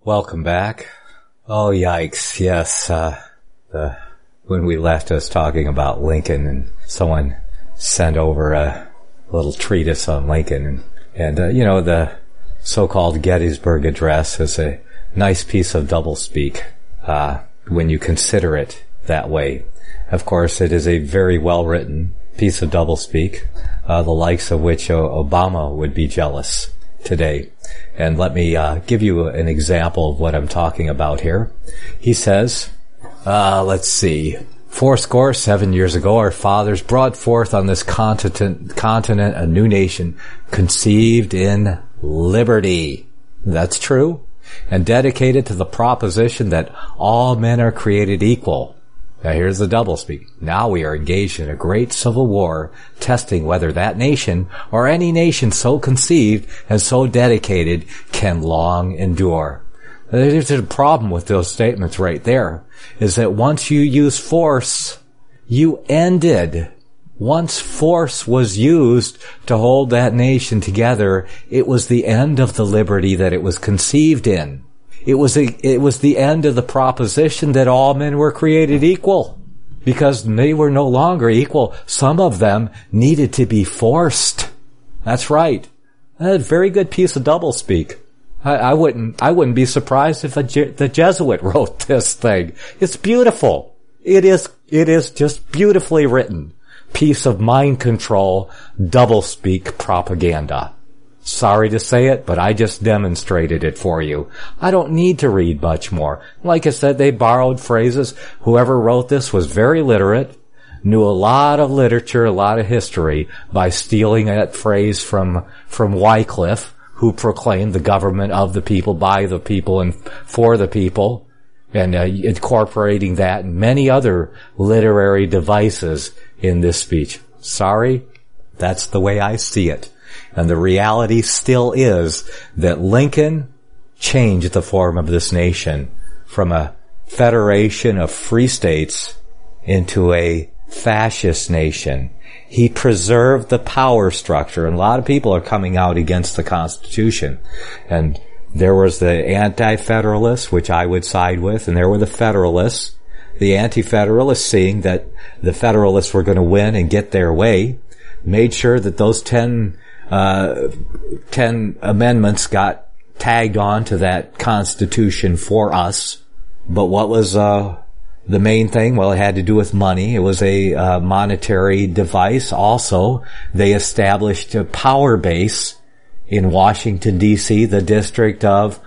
Welcome back. Oh, yikes. Yes, when we left, I was talking about Lincoln, and someone sent over a little treatise on Lincoln. And the so-called Gettysburg Address is a nice piece of doublespeak, when you consider it that way. Of course, it is a very well-written piece of doublespeak, the likes of which Obama would be jealous today. And let me give you an example of what I'm talking about here. He says, let's see, 7 years ago, our fathers brought forth on this continent a new nation conceived in liberty. That's true. And dedicated to the proposition that all men are created equal. Now here's the doublespeak. Now we are engaged in a great civil war, testing whether that nation, or any nation so conceived and so dedicated, can long endure. There's a problem with those statements right there, is that once you use force, you ended. Once force was used to hold that nation together, it was the end of the liberty that it was conceived in. It was the end of the proposition that all men were created equal, because they were no longer equal. Some of them needed to be forced. That's right. A very good piece of doublespeak. I wouldn't be surprised if the Jesuit wrote this thing. It's beautiful. It is just beautifully written. Piece of mind control, doublespeak propaganda. Sorry to say it, but I just demonstrated it for you. I don't need to read much more. Like I said, they borrowed phrases. Whoever wrote this was very literate, knew a lot of literature, a lot of history, by stealing that phrase from Wycliffe, who proclaimed the government of the people, by the people, and for the people, and incorporating that and many other literary devices in this speech. Sorry, that's the way I see it. And the reality still is that Lincoln changed the form of this nation from a federation of free states into a fascist nation. He preserved the power structure, and a lot of people are coming out against the Constitution. And there was the anti-federalists, which I would side with, and there were the federalists. The anti-federalists, seeing that the federalists were going to win and get their way, made sure that those 10 amendments got tagged on to that Constitution for us. But what was the main thing? Well, it had to do with money. It was a monetary device. Also, they established a power base in Washington, D.C., the District of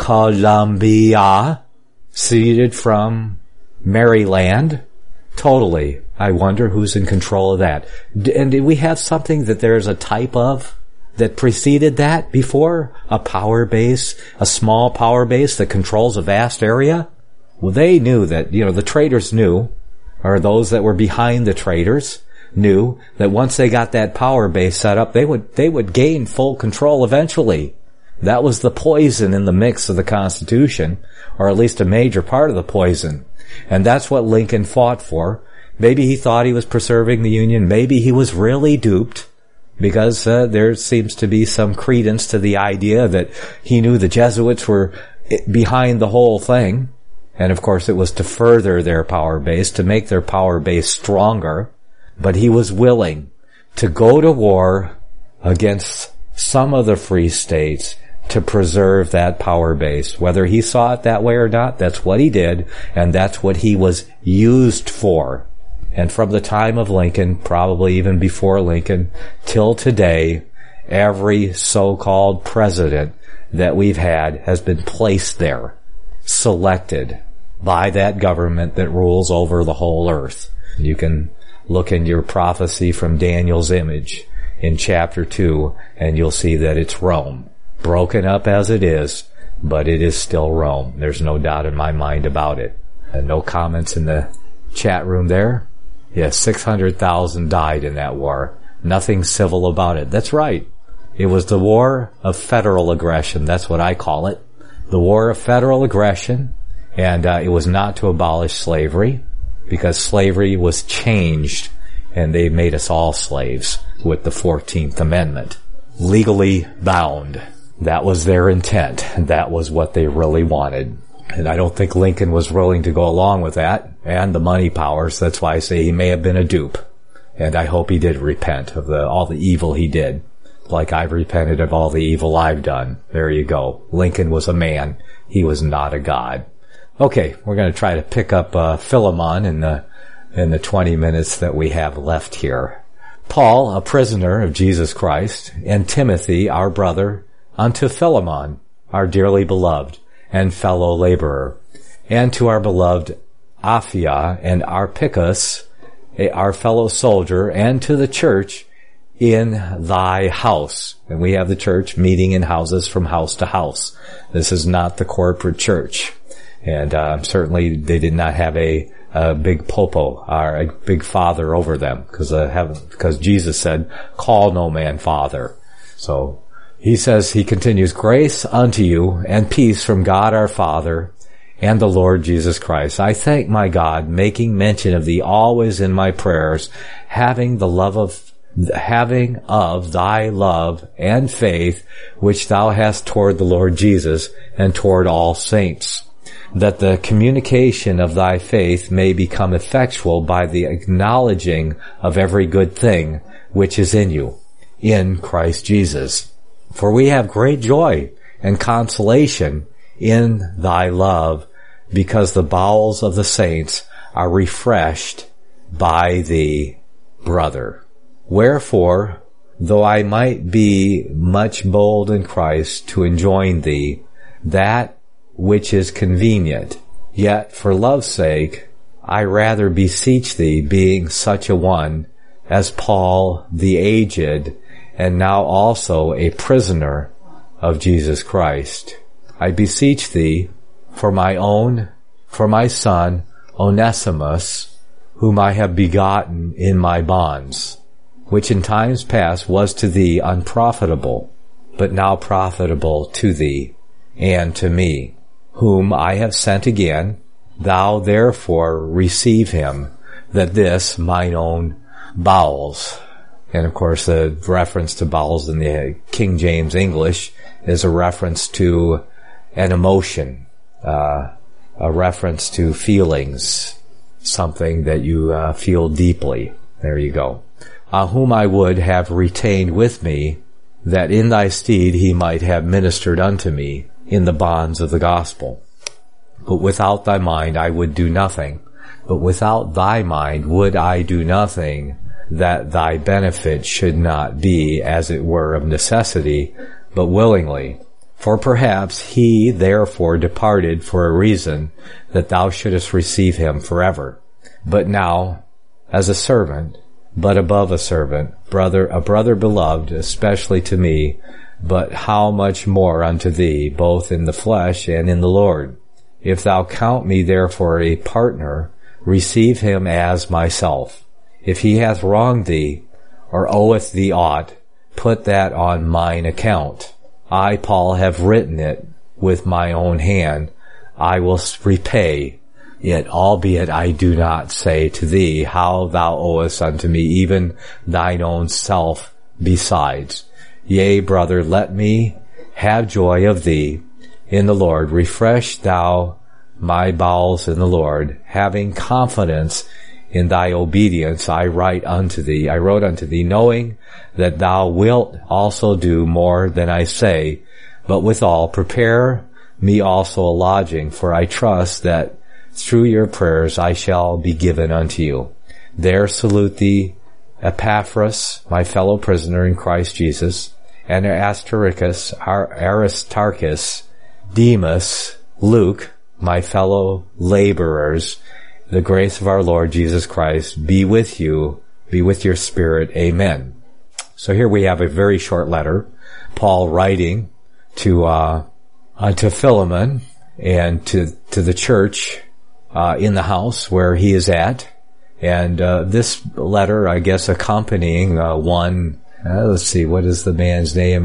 Columbia, seeded from Maryland. Totally. I wonder who's in control of that. And did we have something that there's a type of that preceded that before? A power base, a small power base that controls a vast area? Well, they knew that, the traitors knew, or those that were behind the traitors knew that once they got that power base set up, they would gain full control eventually. That was the poison in the mix of the Constitution, or at least a major part of the poison. And that's what Lincoln fought for. Maybe he thought he was preserving the Union. Maybe he was really duped, because there seems to be some credence to the idea that he knew the Jesuits were behind the whole thing. And of course it was to further their power base, to make their power base stronger. But he was willing to go to war against some of the free states to preserve that power base. Whether he saw it that way or not, that's what he did, and that's what he was used for. And from the time of Lincoln, probably even before Lincoln, till today, every so-called president that we've had has been placed there, selected by that government that rules over the whole earth. You can look in your prophecy from Daniel's image in chapter 2, and you'll see that it's Rome. Broken up as it is, but it is still Rome. There's no doubt in my mind about it. And no comments in the chat room there? Yes, 600,000 died in that war. Nothing civil about it. That's right. It was the war of federal aggression. That's what I call it. The war of federal aggression. And it was not to abolish slavery, because slavery was changed, and they made us all slaves with the 14th Amendment. Legally bound. That was their intent, and that was what they really wanted. And I don't think Lincoln was willing to go along with that, and the money powers. That's why I say he may have been a dupe. And I hope he did repent of all the evil he did, like I've repented of all the evil I've done. There you go. Lincoln was a man. He was not a god. Okay, we're going to try to pick up Philemon in the 20 minutes that we have left here. Paul, a prisoner of Jesus Christ, and Timothy, our brother, unto Philemon, our dearly beloved and fellow laborer, and to our beloved Apphia and Archippus, our fellow soldier, and to the church in thy house. And we have the church meeting in houses from house to house. This is not the corporate church. And certainly they did not have a big popo or a big father over them, because Jesus said, call no man father. So he says, he continues, grace unto you and peace from God our Father and the Lord Jesus Christ. I thank my God, making mention of thee always in my prayers, having of thy love and faith which thou hast toward the Lord Jesus and toward all saints, that the communication of thy faith may become effectual by the acknowledging of every good thing which is in you, in Christ Jesus. For we have great joy and consolation in thy love, because the bowels of the saints are refreshed by thee, brother. Wherefore, though I might be much bold in Christ to enjoin thee that which is convenient, yet for love's sake I rather beseech thee, being such a one as Paul the aged, and now also a prisoner of Jesus Christ, I beseech thee for my son Onesimus, whom I have begotten in my bonds, which in times past was to thee unprofitable, but now profitable to thee and to me, whom I have sent again. Thou therefore receive him, that this mine own bowels. And of course the reference to bowels in the King James English is a reference to an emotion, a reference to feelings, something that you feel deeply. There you go. Whom I would have retained with me, that in thy stead he might have ministered unto me in the bonds of the gospel. But without thy mind I would do nothing. But without thy mind would I do nothing, that thy benefit should not be, as it were, of necessity, but willingly. For perhaps he therefore departed for a reason, that thou shouldest receive him forever. But now, as a servant, but above a servant, a brother beloved, especially to me, but how much more unto thee, both in the flesh and in the Lord. If thou count me therefore a partner, receive him as myself. If he hath wronged thee, or oweth thee aught, put that on mine account. I, Paul, have written it with my own hand. I will repay it, albeit I do not say to thee how thou owest unto me even thine own self besides. Yea, brother, let me have joy of thee in the Lord. Refresh thou my bowels in the Lord, having confidence in thy obedience. I wrote unto thee, knowing that thou wilt also do more than I say, but withal prepare me also a lodging, for I trust that through your prayers I shall be given unto you. There salute thee Epaphras, my fellow prisoner in Christ Jesus, and Aristarchus, Demas, Luke, my fellow laborers. The grace of our Lord Jesus Christ be with you, be with your spirit. Amen. So here we have a very short letter, Paul writing to Philemon and to the church in the house where he is at. And this letter, I guess, accompanying one, let's see, what is the man's name?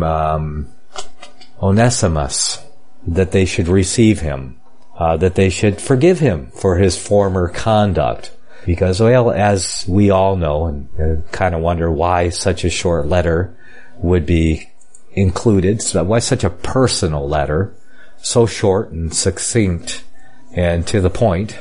Onesimus, that they should receive him, that they should forgive him for his former conduct. Because, well, as we all know, and kind of wonder why such a short letter would be included? So why such a personal letter, so short and succinct and to the point,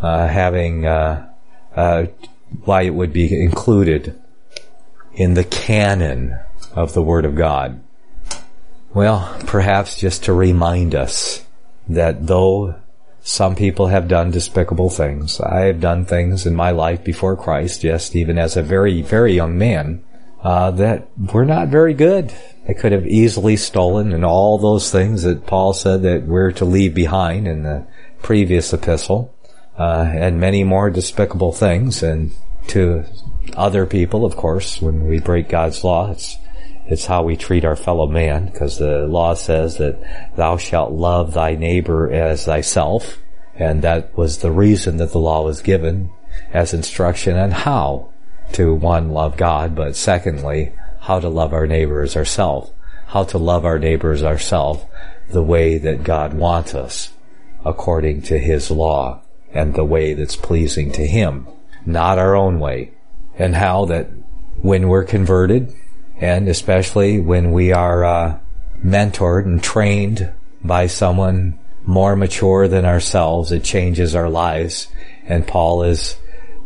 why it would be included in the canon of the Word of God? Well, perhaps just to remind us that though some people have done despicable things, I have done things in my life before Christ, just even as a very, very young man, that were not very good. I could have easily stolen, and all those things that Paul said that we're to leave behind in the previous epistle, and many more despicable things. And to other people, of course, when we break God's law, it's how we treat our fellow man, because the law says that thou shalt love thy neighbor as thyself, and that was the reason that the law was given as instruction on how to, one, love God, but secondly, how to love our neighbor as ourselves, how to love our neighbor as ourselves the way that God wants us, according to His law, and the way that's pleasing to Him, not our own way. And how that when we're converted, and especially when we are mentored and trained by someone more mature than ourselves, it changes our lives. And Paul is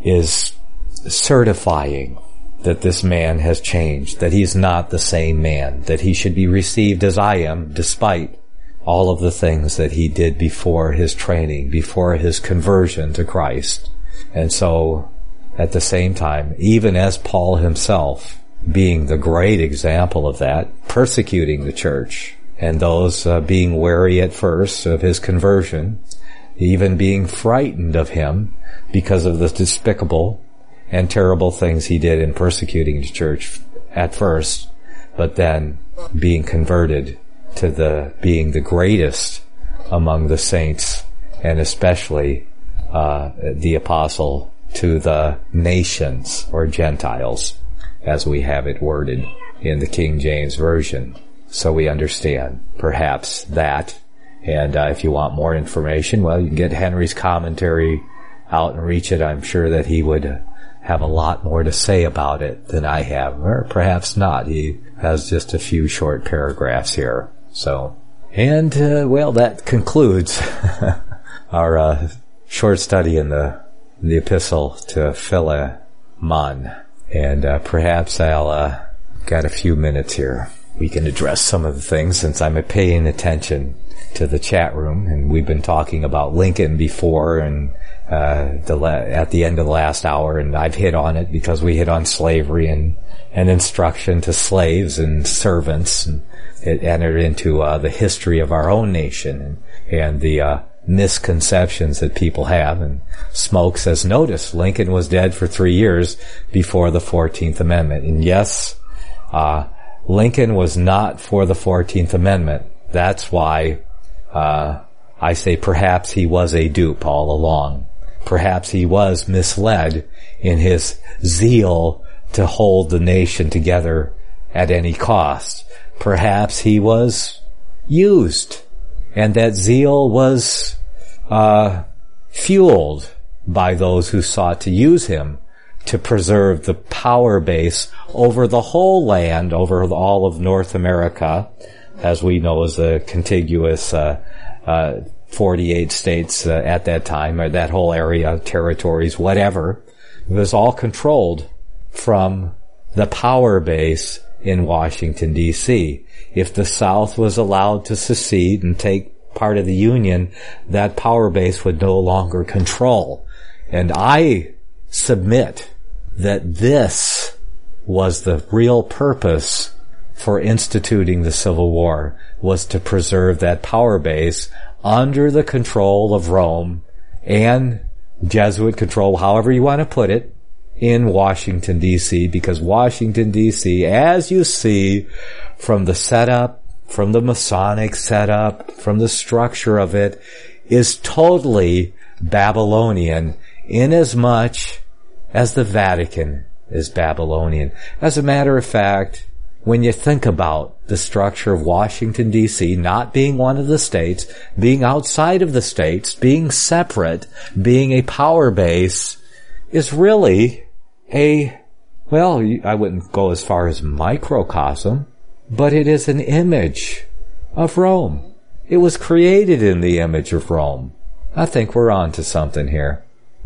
certifying that this man has changed, that he's not the same man, that he should be received as I am, despite all of the things that he did before his training, before his conversion to Christ. And so, at the same time, even as Paul himself, being the great example of that, persecuting the church, and those being wary at first of his conversion, even being frightened of him because of the despicable and terrible things he did in persecuting the church at first, but then being converted to being the greatest among the saints, and especially the apostle to the nations or Gentiles, as we have it worded in the King James Version. So we understand perhaps that. And if you want more information, well, you can get Henry's commentary out and reach it. I'm sure that he would have a lot more to say about it than I have, or perhaps not. He has just a few short paragraphs here. So, and well, that concludes our short study in the epistle to Philemon. And perhaps I'll got a few minutes here. We can address some of the things, since I'm paying attention to the chat room, and we've been talking about Lincoln before, and at the end of the last hour, and I've hit on it because we hit on slavery and instruction to slaves and servants, and it entered into the history of our own nation and the misconceptions that people have. And Smoke says, notice Lincoln was dead for 3 years before the 14th Amendment. And yes, Lincoln was not for the 14th Amendment. That's why I say perhaps he was a dupe all along. Perhaps he was misled in his zeal to hold the nation together at any cost. Perhaps he was used, and that zeal was fueled by those who sought to use him to preserve the power base over the whole land, over all of North America, as we know as a contiguous 48 states at that time, or that whole area, territories, whatever. It was all controlled from the power base in Washington, D.C. If the South was allowed to secede and take part of the Union, that power base would no longer control. And I submit that this was the real purpose for instituting the Civil War, was to preserve that power base under the control of Rome and Jesuit control, however you want to put it, in Washington, D.C., because Washington, D.C., as you see from the setup, from the Masonic setup, from the structure of it, is totally Babylonian, inasmuch as the Vatican is Babylonian. As a matter of fact, when you think about the structure of Washington, D.C., not being one of the states, being outside of the states, being separate, being a power base, is really I wouldn't go as far as microcosm, but it is an image of Rome. It was created in the image of Rome. I think we're on to something here.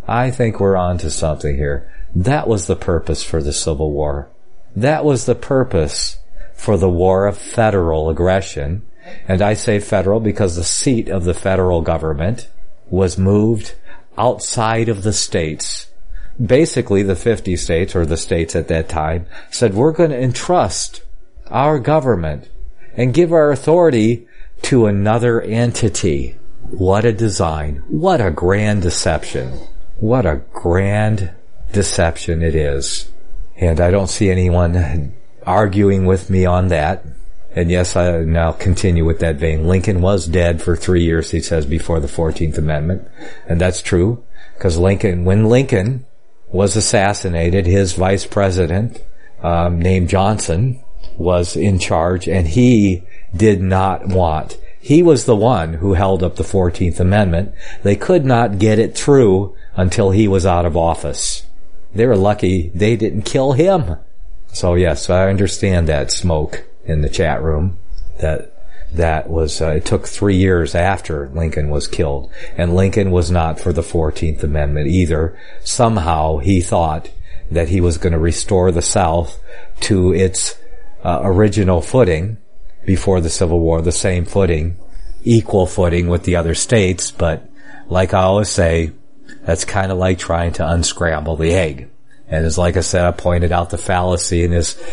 That was the purpose for the Civil War. That was the purpose for the war of federal aggression. And I say federal because the seat of the federal government was moved outside of the states. Basically, the 50 states, or the states at that time, said, we're going to entrust our government and give our authority to another entity. What a design. What a grand deception. What a grand deception it is. And I don't see anyone arguing with me on that. And yes, I'll continue with that vein. Lincoln was dead for 3 years, he says, before the 14th Amendment. And that's true, because when Lincoln was assassinated, his vice president, named Johnson, was in charge, and he did not want. He was the one who held up the 14th Amendment. They could not get it through until he was out of office. They were lucky they didn't kill him. So yes, I understand that, Smoke, in the chat room. That was, it took 3 years after Lincoln was killed. And Lincoln was not for the 14th Amendment either. Somehow he thought that he was going to restore the South to its original footing before the Civil War, the same footing, equal footing with the other states. But like I always say, that's kind of like trying to unscramble the egg. And as like I said, I pointed out the fallacy in his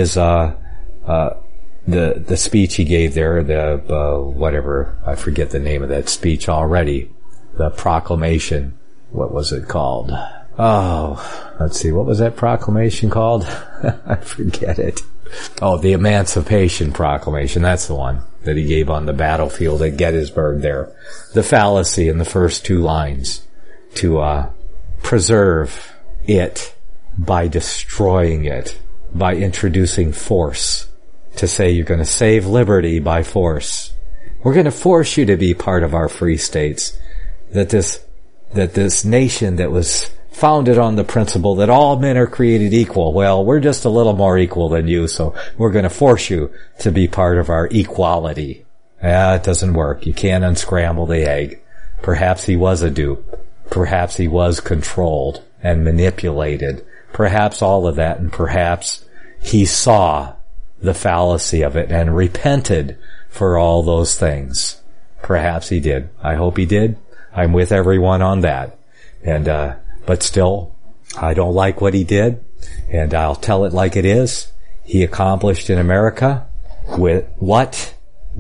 the speech he gave there, whatever, I forget the name of that speech already. The proclamation. What was it called? Oh, let's see. What was that proclamation called? I forget it. Oh, the Emancipation Proclamation. That's the one that he gave on the battlefield at Gettysburg there. The fallacy in the first two lines to preserve it by destroying it, by introducing force, to say you're going to save liberty by force. We're going to force you to be part of our free states. That this nation that was founded on the principle that all men are created equal. Well, we're just a little more equal than you, so we're going to force you to be part of our equality. It doesn't work. You can't unscramble the egg. Perhaps he was a dupe. Perhaps he was controlled and manipulated. Perhaps all of that, and perhaps he saw the fallacy of it and repented for all those things. Perhaps he did. I hope he did. I'm with everyone on that. And, but still, I don't like what he did, and I'll tell it like it is. He accomplished in America with what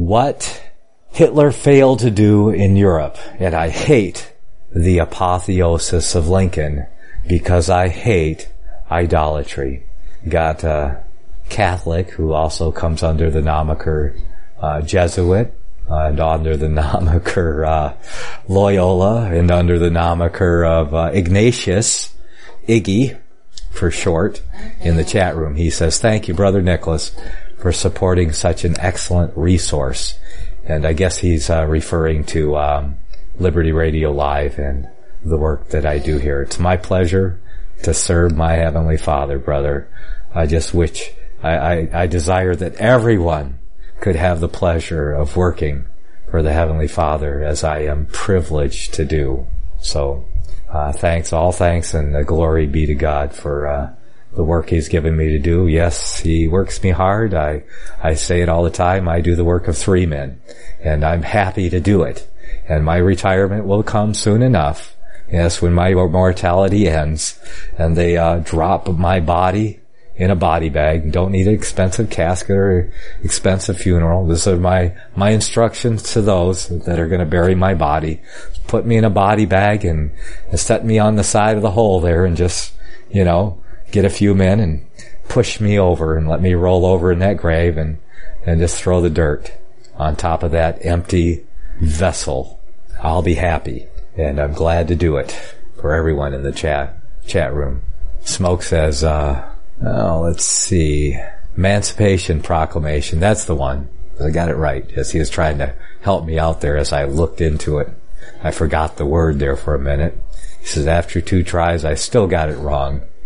Hitler failed to do in Europe. And I hate the apotheosis of Lincoln because I hate idolatry. Got a Catholic who also comes under the moniker Jesuit, and under the moniker Loyola, and under the moniker of Ignatius, Iggy for short, in the chat room. He says, thank you, Brother Nicholas, for supporting such an excellent resource. And I guess he's referring to Liberty Radio Live and the work that I do here. It's my pleasure to serve my Heavenly Father, brother. I just wish, I desire that everyone could have the pleasure of working for the Heavenly Father as I am privileged to do. So, thanks, all thanks, and glory be to God for the work He's given me to do. Yes, He works me hard. I say it all the time. I do the work of 3 men, and I'm happy to do it. And my retirement will come soon enough. Yes, when my mortality ends, and they drop my body in a body bag. Don't need an expensive casket or expensive funeral. This is my instructions to those that are going to bury my body. Put me in a body bag and set me on the side of the hole there, and just, get a few men and push me over and let me roll over in that grave and just throw the dirt on top of that empty vessel. I'll be happy, and I'm glad to do it for everyone in the chat room. Smoke says, let's see. Emancipation Proclamation. That's the one. I got it right. Yes, he was trying to help me out there as I looked into it. I forgot the word there for a minute. He says, after 2 tries, I still got it wrong.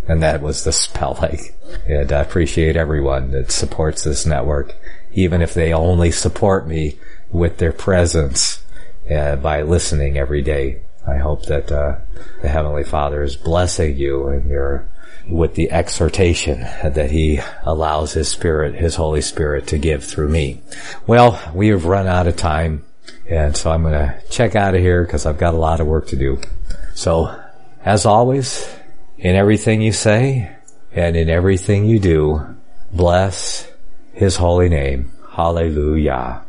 And that was the Spell Lake. And I appreciate everyone that supports this network, even if they only support me with their presence by listening every day. I hope that the Heavenly Father is blessing you and with the exhortation that He allows His Spirit, His Holy Spirit, to give through me. Well, we have run out of time, and so I'm going to check out of here because I've got a lot of work to do. So, as always, in everything you say and in everything you do, bless His holy name. Hallelujah.